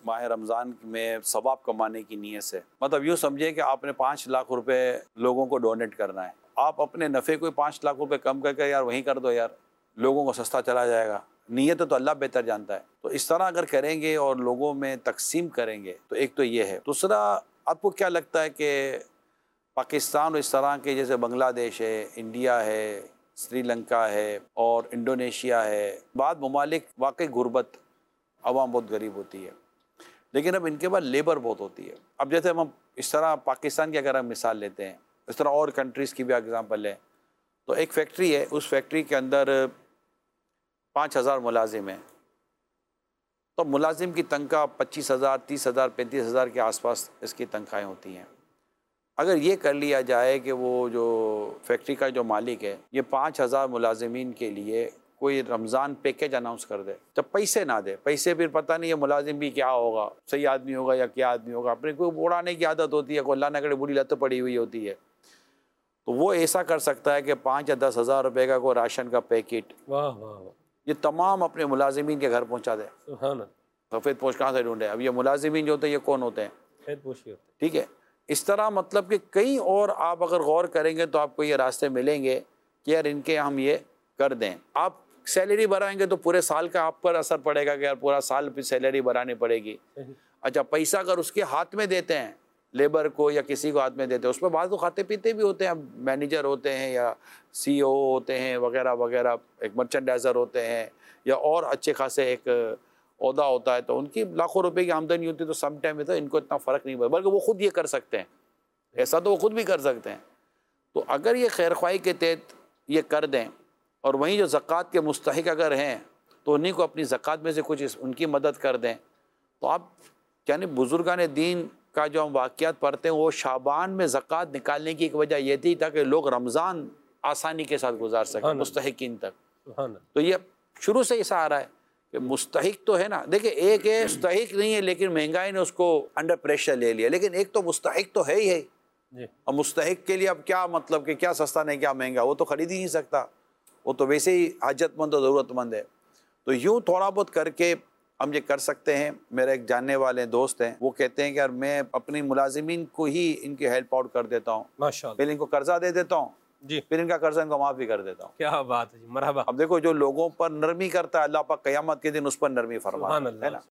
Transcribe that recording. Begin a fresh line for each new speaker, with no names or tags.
माह रमज़ान में सवाब कमाने की नीयत से, मतलब यूँ समझिए कि आपने 5 लाख रुपए लोगों को डोनेट करना है। आप अपने नफ़े को 5 लाख रुपए कम करके यार वहीं कर दो यार, लोगों को सस्ता चला जाएगा। नीयत तो अल्लाह बेहतर जानता है। तो इस तरह अगर करेंगे और लोगों में तकसीम करेंगे तो एक तो ये है। दूसरा, आपको क्या लगता है कि पाकिस्तान और इस तरह के जैसे बांग्लादेश है, इंडिया है, श्रीलंका है और इंडोनेशिया है, बाद ममालिक वाकई गुर्बत, आवाम बहुत गरीब होती है, लेकिन अब इनके पास लेबर बहुत होती है। अब जैसे हम इस तरह पाकिस्तान की अगर हम मिसाल लेते हैं, इस तरह और कंट्रीज़ की भी एग्जांपल लें, तो एक फैक्ट्री है, उस फैक्ट्री के अंदर 5,000 मुलाजिम हैं, तो मुलाजिम की तनख्वाह 25,000, 30,000, 35,000 के आसपास इसकी तनख्वाहें होती हैं। अगर ये कर लिया जाए कि वो जो फैक्ट्री का जो मालिक है ये 5,000 मुलाजिमीन के लिए कोई रमज़ान पैकेज अनाउंस कर दे, जब पैसे ना दे, पैसे फिर पता नहीं है मुलाजिम भी क्या होगा, सही आदमी होगा या क्या आदमी होगा, अपने को उड़ाने की आदत होती है, कोई अल्लाह न करे बुरी लत पड़ी हुई होती है, तो वो ऐसा कर सकता है कि 5 या 10,000 रुपये का कोई राशन का पैकेट,
वाह वाह वाह,
ये तमाम अपने मुलाजिमीन के घर पहुँचा दे।
सुभान अल्लाह।
सफ़ेद पोश कहाँ से ढूंढे? अब ये मुलाजिमीन जो होते हैं ये कौन होते हैं?
सफ़ेद पोशी होते
ठीक है, इस तरह मतलब कि कई और आप अगर गौर करेंगे तो आपको ये रास्ते मिलेंगे कि यार इनके हम ये कर दें। आप सैलरी बढ़ाएंगे तो पूरे साल का आप पर असर पड़ेगा कि यार पूरा साल फिर सैलरी बढ़ानी पड़ेगी।
हैं।
अच्छा, पैसा अगर उसके हाथ में देते हैं, लेबर को या किसी को हाथ में देते हैं, उसमें बाद तो खाते पीते भी होते हैं, मैनेजर होते हैं या CEO होते हैं वगैरह वगैरह, एक मर्चेंडाइजर होते हैं या और अच्छे खासे एक ओहदा होता है, तो उनकी लाखों रुपए की आमदनी होती है, तो सम टाइम में तो इनको इतना फ़र्क नहीं पड़ता, बल्कि वो खुद ये कर सकते हैं, ऐसा तो वो खुद भी कर सकते हैं। तो अगर ये खैरख्वाही के तहत ये कर दें और वहीं जो ज़कात के मुस्तहिक अगर हैं तो उन्हीं को अपनी ज़कात में से कुछ उनकी मदद कर दें, तो आप यानी बुज़ुर्गान दीन का जो हम वाक़यात पढ़ते हैं वो शाबान में ज़कात निकालने की एक वजह ये थी ताकि लोग रमज़ान आसानी के साथ गुजार सकें मुस्तहिकीन तक। तो ये शुरू से ऐसा आ रहा है कि मुस्तहिक तो है ना, देखिए एक है मुस्तहिक नहीं है लेकिन महंगाई ने उसको अंडर प्रेशर ले लिया, लेकिन एक तो मुस्तहिक तो है ही है
जी।
और मुस्तहिक के लिए अब क्या मतलब कि क्या सस्ता नहीं क्या महंगा, वो तो ख़रीद ही नहीं सकता, वो तो वैसे ही हाजतमंद और ज़रूरतमंद है। तो यूँ थोड़ा बहुत करके हम ये कर सकते हैं। मेरे एक जानने वाले दोस्त हैं, वो कहते हैं कि यार मैं अपनी मुलाजिमीन को ही इनकी हेल्प आउट कर देता हूँ,
माशाअल्लाह,
फिर इनको कर्जा दे देता हूँ,
जी,
फिर इनका कर्जा इनको माफ़ भी कर देता हूँ।
क्या बात है जी, मरहबा।
अब देखो जो लोगों पर नरमी करता है अल्लाह पाक क़यामत के दिन उस पर नरमी फरमाता
सुभान
है
अल्लाह।
ना।